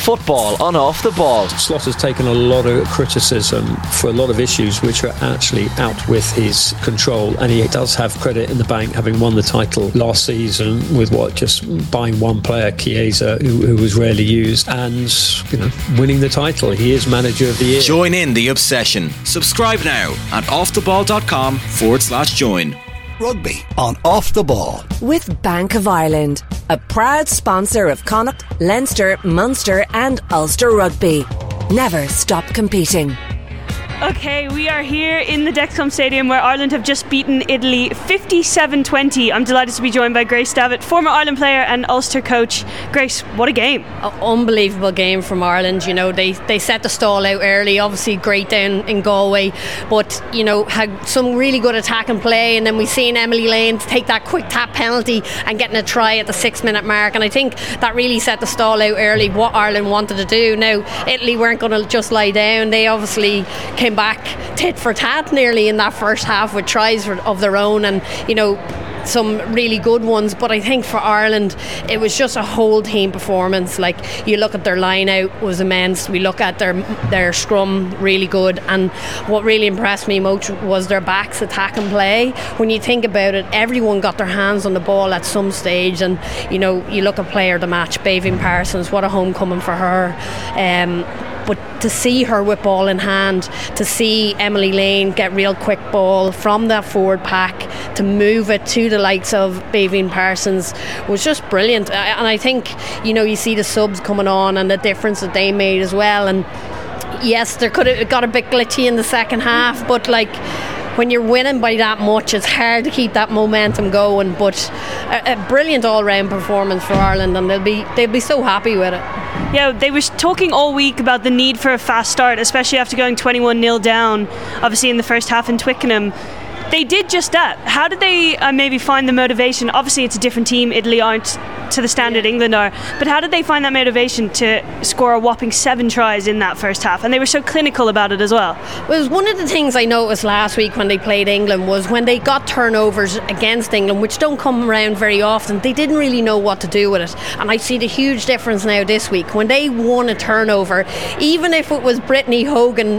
Football on Off the Ball. Slot has taken a lot of criticism for a lot of issues which are actually out with his control, and he does have credit in the bank, having won the title last season with just buying one player, Chiesa, who was rarely used, and winning the title. He is manager of the year. Join in the obsession. Subscribe now at offtheball.com/join. Rugby on Off the Ball. With Bank of Ireland, a proud sponsor of Connacht, Leinster, Munster and Ulster Rugby. Never stop competing. Okay, we are here in the Dexcom Stadium where Ireland have just beaten Italy 57-20. I'm delighted to be joined by Grace Davitt, former Ireland player and Ulster coach. Grace, what a game. Unbelievable game from Ireland. They set the stall out early, obviously great down in Galway, but had some really good attack and play, and then we seen Emily Lane take that quick tap penalty and getting a try at the 6-minute mark, and I think that really set the stall out early what Ireland wanted to do. Now Italy weren't going to just lie down. They obviously came back tit for tat nearly in that first half with tries of their own, and some really good ones, but I think for Ireland it was just a whole team performance. Like, you look at their line out was immense, we look at their scrum, really good, and what really impressed me most was their backs attack and play. When you think about it, everyone got their hands on the ball at some stage, and you look at player of the match, Baveen Parsons, what a homecoming for her. But to see her with ball in hand, to see Emily Lane get real quick ball from that forward pack to move it to the likes of Baveen Parsons was just brilliant. And I think you see the subs coming on and the difference that they made as well. And yes, there could have got a bit glitchy in the second half, but when you're winning by that much, it's hard to keep that momentum going. But a brilliant all-round performance for Ireland, and they'll be so happy with it. Yeah, they were talking all week about the need for a fast start, especially after going 21-0 down, obviously in the first half in Twickenham. They did just that. How did they maybe find the motivation? Obviously it's a different team, Italy aren't to the standard England are, but how did they find that motivation to score a whopping 7 tries in that first half? And they were so clinical about it as well. Well, one of the things I noticed last week when they played England was when they got turnovers against England, which don't come around very often, they didn't really know what to do with it. And I see the huge difference now this week. When they won a turnover, even if it was Brittany Hogan,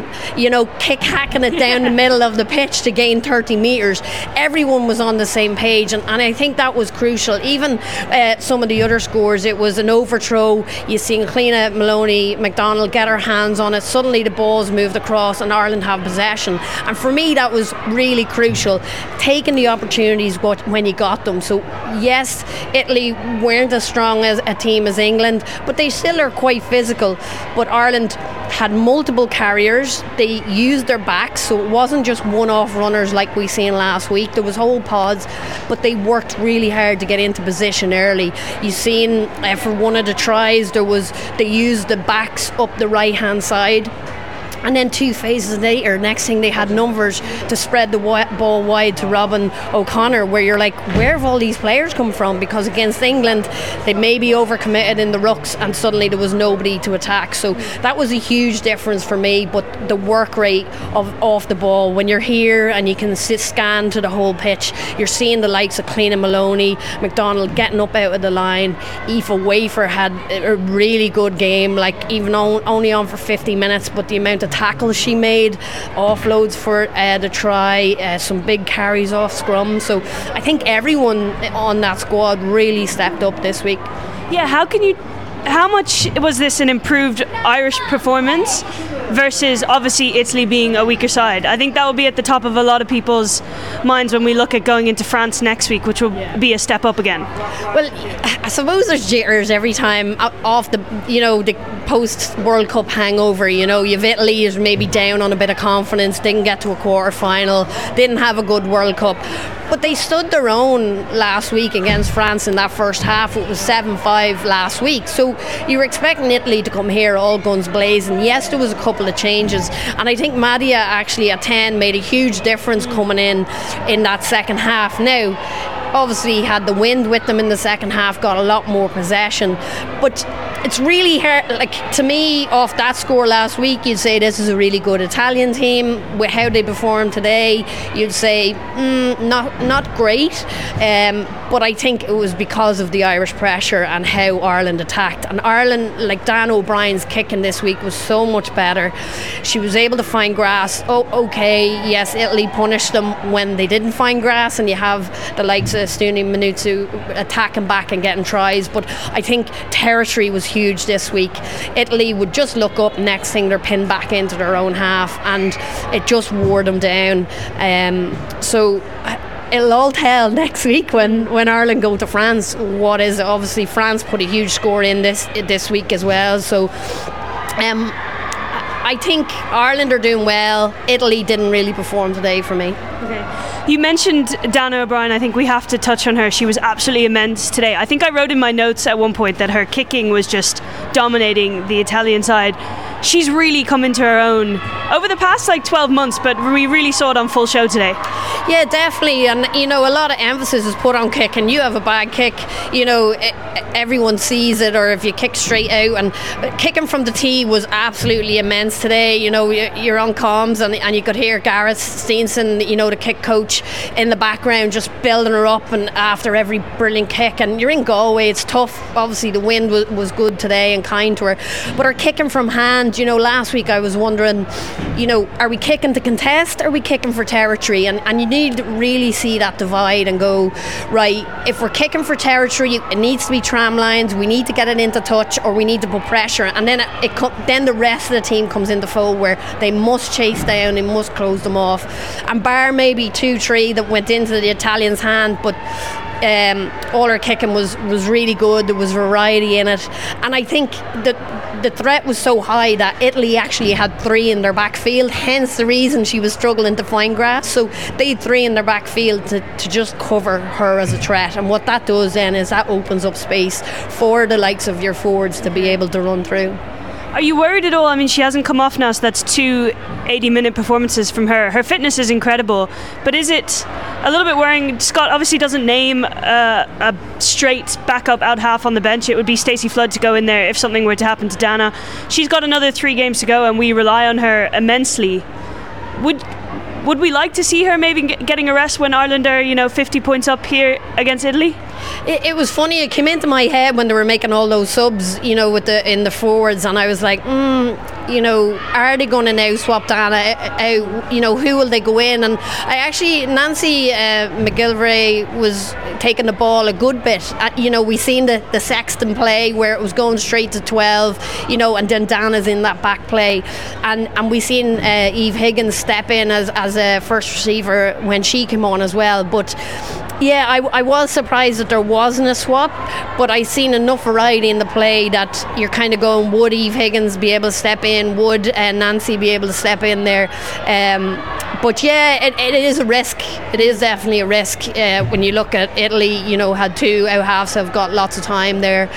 hacking it down the middle of the pitch to gain 30 metres, everyone was on the same page, and I think that was crucial. Even some of the other scores, it was an overthrow, you seen Cliona Maloney McDonald get her hands on it, suddenly the ball's moved across and Ireland have possession, and for me that was really crucial, taking the opportunities when you got them. So yes, Italy weren't as strong as a team as England, but they still are quite physical. But Ireland had multiple carriers, they used their backs, so it wasn't just one-off runners like we seen last week. There was whole pods, but they worked really hard to get into position early. You seen for one of the tries, they used the backs up the right hand side, and then 2 phases later, next thing they had numbers to spread the ball wide to Robin O'Connor, where you're like, where have all these players come from? Because against England they maybe overcommitted in the rucks and suddenly there was nobody to attack. So that was a huge difference for me. But the work rate off the ball, when you're here and you can scan to the whole pitch, you're seeing the likes of Cliona Maloney McDonald getting up out of the line. Aoife Wafer had a really good game, even only on for 50 minutes, but the amount of tackles she made, offloads for the try, some big carries off scrum. So I think everyone on that squad really stepped up this week. Yeah, how much was this an improved Irish performance versus obviously Italy being a weaker side? I think that will be at the top of a lot of people's minds when we look at going into France next week, which will be a step up again. Well, I suppose there's jitters every time off the post World Cup hangover. You've Italy is maybe down on a bit of confidence, didn't get to a quarter final, didn't have a good World Cup, but they stood their own last week against France in that first half. It was 7-5 last week, so you were expecting Italy to come here all guns blazing. Yes, there was a couple of changes, and I think Madia actually at 10 made a huge difference coming in that second half. Now obviously he had the wind with them in the second half, got a lot more possession, but it's really hard. Like, to me, off that score last week, you'd say this is a really good Italian team. With how they performed today, you'd say not great. But I think it was because of the Irish pressure and how Ireland attacked. And Ireland, like Dan O'Brien's kicking this week was so much better. She was able to find grass. Oh, okay, yes, Italy punished them when they didn't find grass, and you have the likes of Stuni Minutu attacking back and getting tries. But I think territory was huge this week. Italy would just look up, next thing they're pinned back into their own half, and it just wore them down. So it'll all tell next week when Ireland go to France. What is it? Obviously France put a huge score in this week as well. So I think Ireland are doing well. Italy didn't really perform today for me. Okay. You mentioned Dana O'Brien. I think we have to touch on her. She was absolutely immense today. I think I wrote in my notes at one point that her kicking was just dominating the Italian side. She's really come into her own over the past 12 months, but we really saw it on full show today. Yeah, definitely. And a lot of emphasis is put on kick, and you have a bad kick, everyone sees it, or if you kick straight out. And kicking from the tee was absolutely immense today. You're on comms, and you could hear Gareth Steenson, the kick coach, in the background just building her up, and after every brilliant kick. And you're in Galway, it's tough. Obviously the wind was good today and kind to her, but her kicking from hand, last week I was wondering, are we kicking to contest, or are we kicking for territory? And you need to really see that divide and go, right, if we're kicking for territory, it needs to be tram lines, we need to get it into touch, or we need to put pressure. And then then the rest of the team comes into full, where they must chase down, they must close them off. And bar maybe 2-3 that went into the Italians' hand, but all her kicking was really good. There was variety in it, and I think that the threat was so high that Italy actually had 3 in their backfield, hence the reason she was struggling to find grass. So they had 3 in their backfield to just cover her as a threat, and what that does then is that opens up space for the likes of your forwards to be able to run through. Are you worried at all? I mean, she hasn't come off now, so that's 2 80-minute performances from her. Her fitness is incredible, but is it a little bit worrying? Scott obviously doesn't name a straight backup out half on the bench. It would be Stacey Flood to go in there if something were to happen to Dana. She's got another 3 games to go, and we rely on her immensely. Would we like to see her maybe getting a rest when Ireland are 50 points up here against Italy? It was funny. It came into my head when they were making all those subs, in the forwards, and I was like, are they going to now swap Dana out? Who will they go in? And Nancy McGillivray was taking the ball a good bit. We seen the Sexton play where it was going straight to 12, and then Dana's in that back play, and we seen Eve Higgins step in as a first receiver when she came on as well. But yeah, I was surprised that there wasn't a swap, but I seen enough variety in the play that you're kind of going, would Eve Higgins be able to step in? Would Nancy be able to step in there? But yeah, it is a risk. It is definitely a risk when you look at Italy. Had 2 out halves, have got lots of time there.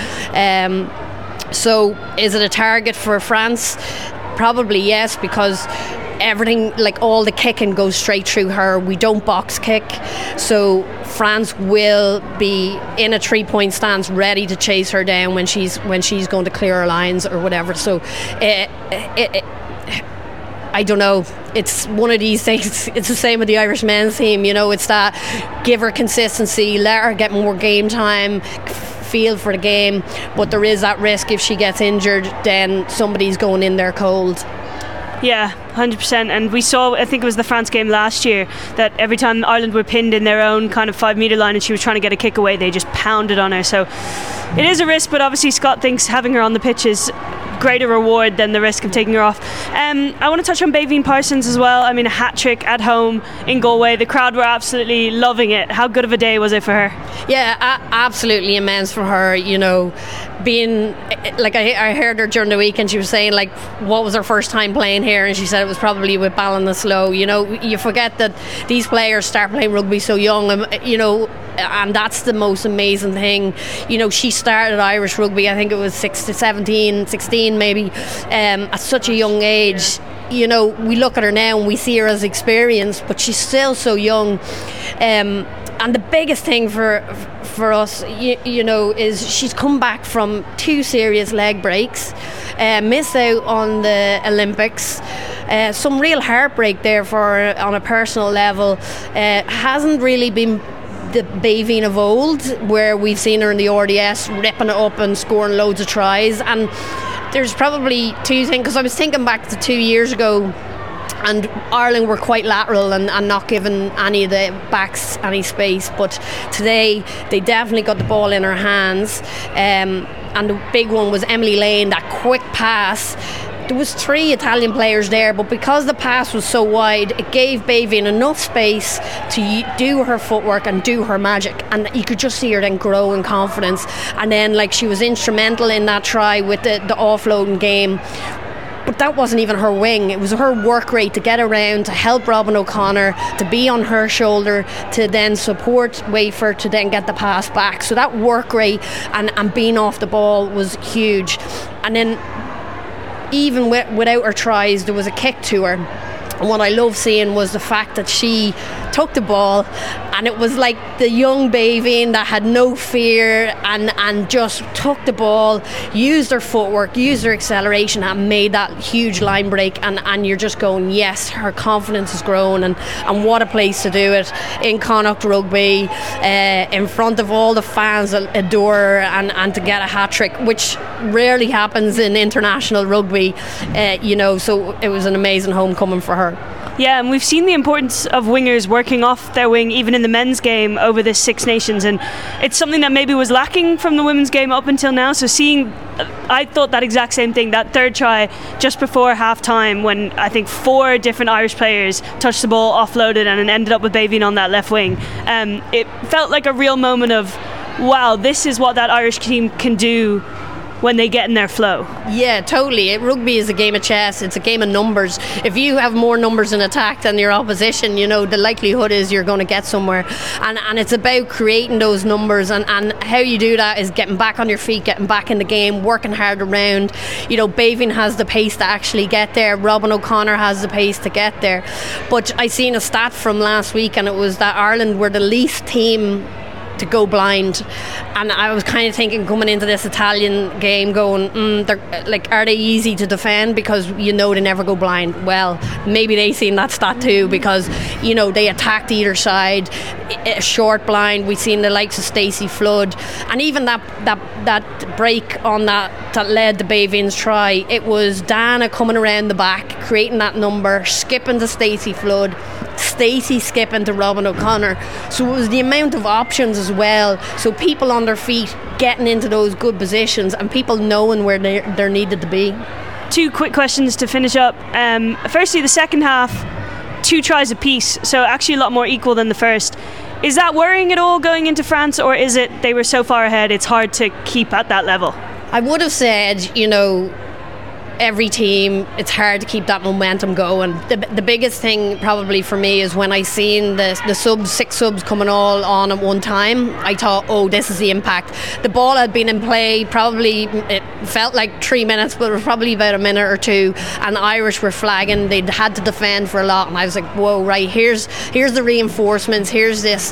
So is it a target for France? Probably yes, because everything, all the kicking goes straight through her. We don't box kick, so France will be in a 3-point stance, ready to chase her down when she's going to clear her lines or whatever. So I don't know. It's one of these things. It's the same with the Irish men's team. It's that give her consistency, let her get more game time, feel for the game, but there is that risk if she gets injured, then somebody's going in there cold. Yeah, 100%. And we saw, I think it was the France game last year, that every time Ireland were pinned in their own kind of 5-metre line and she was trying to get a kick away, they just pounded on her. So it is a risk, but obviously Scott thinks having her on the pitch is greater reward than the risk of taking her off. I want to touch on Baveen Parsons as well. I mean, a hat-trick at home in Galway. The crowd were absolutely loving it. How good of a day was it for her? Yeah, absolutely immense for her. Being I heard her during the week, and she was saying what was her first time playing here, and she said it was probably with Ballinasloe. You forget that these players start playing rugby so young, and that's the most amazing thing. She started Irish rugby, I think it was 16 maybe, at such a young age. We look at her now and we see her as experienced, but she's still so young. And the biggest thing for for us, you know, is she's come back from 2 serious leg breaks, missed out on the Olympics, some real heartbreak there for her on a personal level. Hasn't really been the Bayveen of old, where we've seen her in the RDS ripping it up and scoring loads of tries. And there's probably 2 things, because I was thinking back to 2 years ago, and Ireland were quite lateral and not giving any of the backs any space, but today they definitely got the ball in her hands, and the big one was Emily Lane, that quick pass. There was 3 Italian players there, but because the pass was so wide, it gave Bayveen enough space to do her footwork and do her magic, and you could just see her then grow in confidence. And then, like, she was instrumental in that try with the offloading game. But that wasn't even her wing, it was her work rate to get around, to help Robin O'Connor, to be on her shoulder, to then support Wafer to then get the pass back. So that work rate and being off the ball was huge. And then even without her tries, there was a kick to her. And what I love seeing was the fact that she took the ball, and it was like the young Bayveen that had no fear and just took the ball, used her footwork, used her acceleration, and made that huge line break. And you're just going, yes, her confidence has grown, and what a place to do it in Connacht Rugby, in front of all the fans that adore her, and to get a hat-trick, which rarely happens in international rugby, you know, so it was an amazing homecoming for her. Yeah, and we've seen the importance of wingers working off their wing even in the men's game over this Six Nations, and it's something that maybe was lacking from the women's game up until now. So I thought that exact same thing, that third try just before half time, when I think 4 different Irish players touched the ball, offloaded, and it ended up with Bayveen on that left wing. It felt like a real moment of, wow, this is what that Irish team can do when they get in their flow. Yeah, totally. Rugby is a game of chess. It's a game of numbers. If you have more numbers in attack than your opposition, you know, the likelihood is you're going to get somewhere. And it's about creating those numbers, and how you do that is getting back on your feet, getting back in the game, working hard around. You know, Bayveen has the pace to actually get there. Robin O'Connor has the pace to get there. But I seen a stat from last week, and it was that Ireland were the least team to go blind, and I was kind of thinking coming into this Italian game going, they're like, are they easy to defend because you know they never go blind? Well, maybe they seen that stat too, because you know they attacked either side, a short blind. We've seen the likes of Stacey Flood, and even that break on that led to Bayveen's try. It was Dana coming around the back, creating that number, skipping to Stacey Flood, Stacey skipping to Robin O'Connor. So it was the amount of options as well, so people on their feet getting into those good positions and people knowing where they're needed to be. 2 quick questions to finish up. Firstly, the second half, 2 tries apiece, so actually a lot more equal than the first. Is that worrying at all going into France, or is it they were so far ahead it's hard to keep at that level? I would have said, you know, every team, it's hard to keep that momentum going. The biggest thing probably for me is when I seen the 6 subs coming all on at one time, I thought, oh, this is the impact. The ball had been in play probably, it felt like 3 minutes, but it was probably about a minute or 2, and the Irish were flagging. They'd had to defend for a lot, and I was like, whoa, right, here's the reinforcements, here's this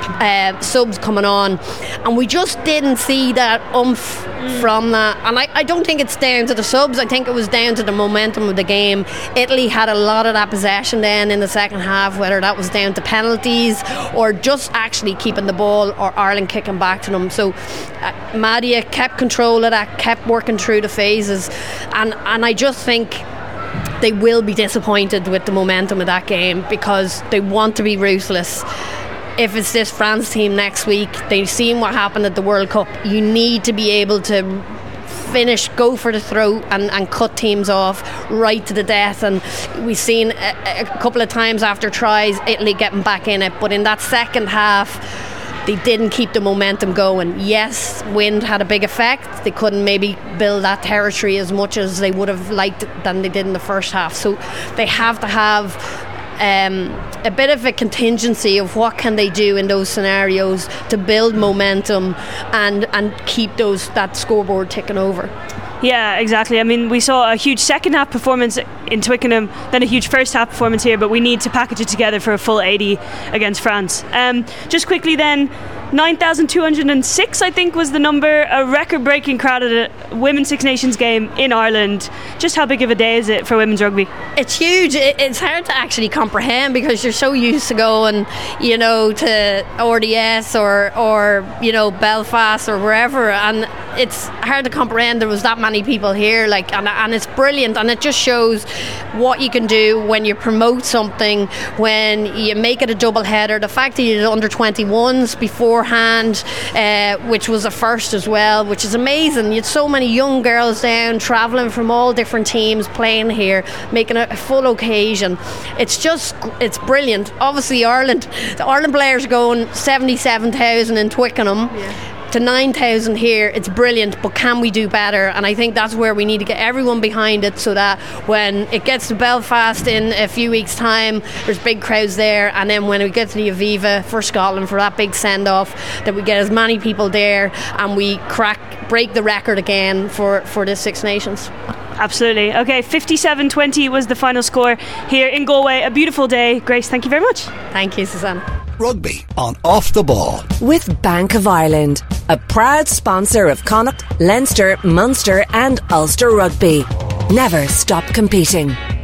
subs coming on, and we just didn't see that oomph from that. And I don't think it's down to the subs, I think it was down to the momentum of the game. Italy had a lot of that possession then in the second half, whether that was down to penalties or just actually keeping the ball, or Ireland kicking back to them. So Madia kept control of that, kept working through the phases, and I just think they will be disappointed with the momentum of that game, because they want to be ruthless. If it's this France team next week, they've seen what happened at the World Cup. You need to be able to finish, go for the throat, and cut teams off right to the death. And we've seen a couple of times after tries Italy getting back in it, but in that second half they didn't keep the momentum going. Yes, wind had a big effect. They couldn't maybe build that territory as much as they would have liked than they did in the first half. So they have to have a bit of a contingency of what can they do in those scenarios to build momentum and keep that scoreboard ticking over. Yeah, exactly. I mean, we saw a huge second half performance in Twickenham, then a huge first half performance here, but we need to package it together for a full 80 against France. Just quickly then, 9,206, I think, was the number. A record-breaking crowd at a Women's Six Nations game in Ireland. Just how big of a day is it for women's rugby? It's huge. It's hard to actually comprehend because you're so used to going, to RDS or Belfast or wherever, and it's hard to comprehend there was that many people here. And it's brilliant, and it just shows what you can do when you promote something, when you make it a double header. The fact that you did under 21s beforehand, which was a first as well, which is amazing. You had so many young girls down travelling from all different teams playing here, making it a full occasion. It's brilliant. Obviously the Ireland players are going 77,000 in Twickenham. Yeah. To 9,000 here. It's brilliant, but can we do better? And I think that's where we need to get everyone behind it, so that when it gets to Belfast in a few weeks' time, there's big crowds there, and then when we get to the Aviva for Scotland for that big send-off, that we get as many people there and we break the record again for the Six Nations. Absolutely. Okay, 57-20 was the final score here in Galway. A beautiful day. Grace, thank you very much. Thank you, Susanna. Rugby on Off the Ball. With Bank of Ireland, a proud sponsor of Connacht, Leinster, Munster and Ulster Rugby. Never stop competing.